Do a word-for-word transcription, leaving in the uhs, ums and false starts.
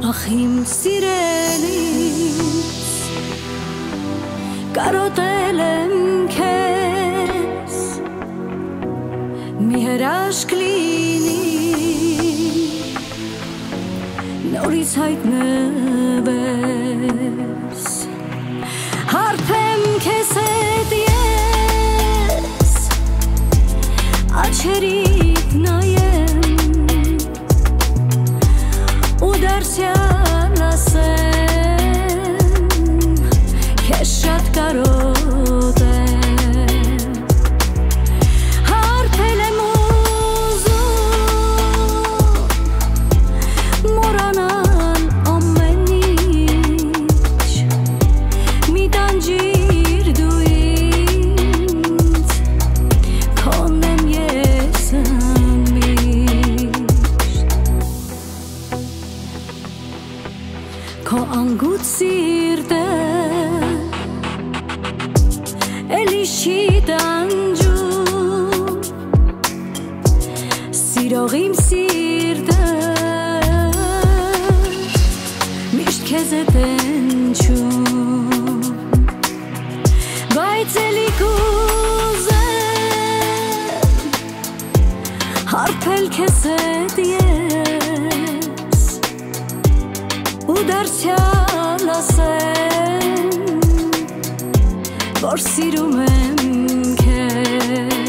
Ախիմ սիրելիս կարոտել եմ քեզ մի հրաշք լինի նորից հայտնվես հարբեմ քեզ հետ ես աչերիդ նայեմ ու դարձյալ ասեմ քեզ շատ կարոտեմ հարբել եմ ուզում մոռանալ ամեն ինչ մի տանջիր դու ինձ քոնն եմ ես Քո անգութ սիրտը էլի չի տանջում Սիրող իմ սիրտը միշտ քեզ է տենչում Բայց էլի կուզեմ հարբել քեզ հետ ես ու դարձյալ ասեմ որ սիրում եմ քեզ